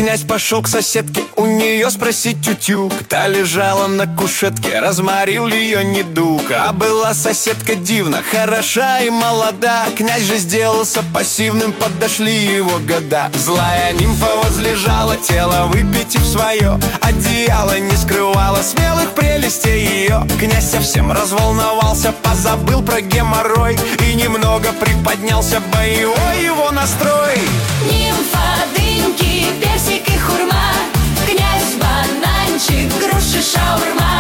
Князь пошел к соседке, у нее спросить тютюк. Та лежала на кушетке, разморил ее недуг. А была соседка дивна, хороша и молода. Князь же сделался пассивным, подошли его года. Злая нимфа возлежала, тело выпитив свое. Одеяло не скрывало смелых прелестей ее. Князь совсем разволновался, позабыл про геморрой и немного приподнялся боевой его настрой. Нимфа, дыньки, персик и хурма, князь, бананчик, груши, шаурма.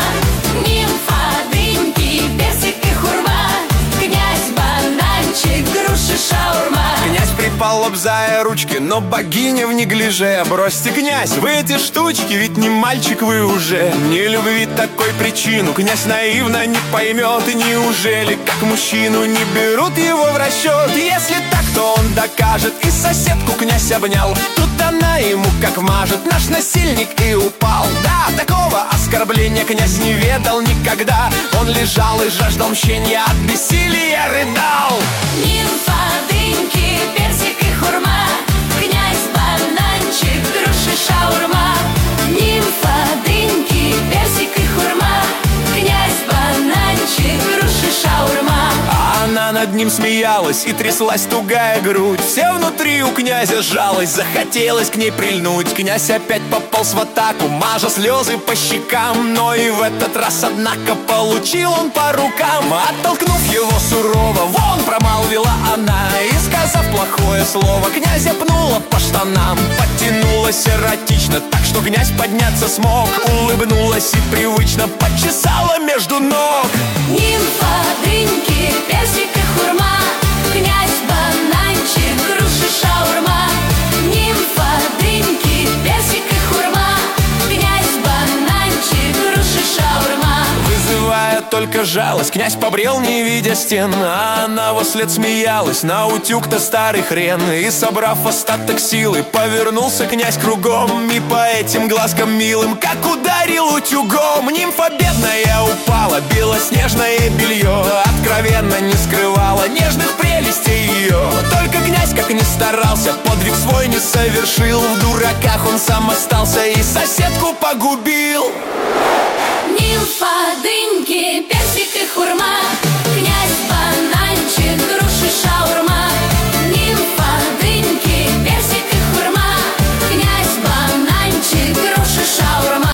Нимфа, дыньки, персик и хурма, князь, бананчик, груши, шаурма. Князь припал, лобзая ручки, но богиня в неглиже. Бросьте, князь, вы эти штучки, ведь не мальчик вы уже. Не любви такой причину князь наивно не поймет. И неужели, как мужчину, не берут его в расчет? Если так, то он докажет. И соседку князь обнял. Тут она ему как мажет, наш насильник и упал. Да, такого оскорбления князь не ведал никогда. Он лежал и жаждал мщения, от бессилия рыдал. Нимфа, дыньки, персик и хурма, князь, бананчик, груши, шаурма. Нимфа, дыньки, персик и хурма, князь, бананчик, груши, шаурма. А она над ним смеялась, и тряслась тугая грудь. Все внутри у князя сжалось, захотелось к ней прильнуть. Князь опять пополз в атаку, мажа слезы по щекам. Но и в этот раз, однако, получил он по рукам. Оттолкнув его сурово, вон промолвила она, и, сказав плохое слово, князя пнула по штанам. Подтянулась эротично, так что князь подняться смог. Улыбнулась и привычно почесала между ног. Нимфа, дыньки, персик и хурма, князь, бананчик, груши, шаурма. Нимфа, дыньки, персик и хурма, князь, бананчик, груши, шаурма. Вызывая только жалость, князь побрел, не видя стен. А она вослед смеялась, на утюг-то старый хрен. И, собрав остаток силы, повернулся князь кругом. И по этим глазкам милым, как ударил утюгом. Нимфа бедная упала, белоснежное белье откровенно не скрывала нежных прелестей ее. Только князь, как ни старался, подвиг свой не совершил. В дураках он сам остался и соседку погубил. Нимфа,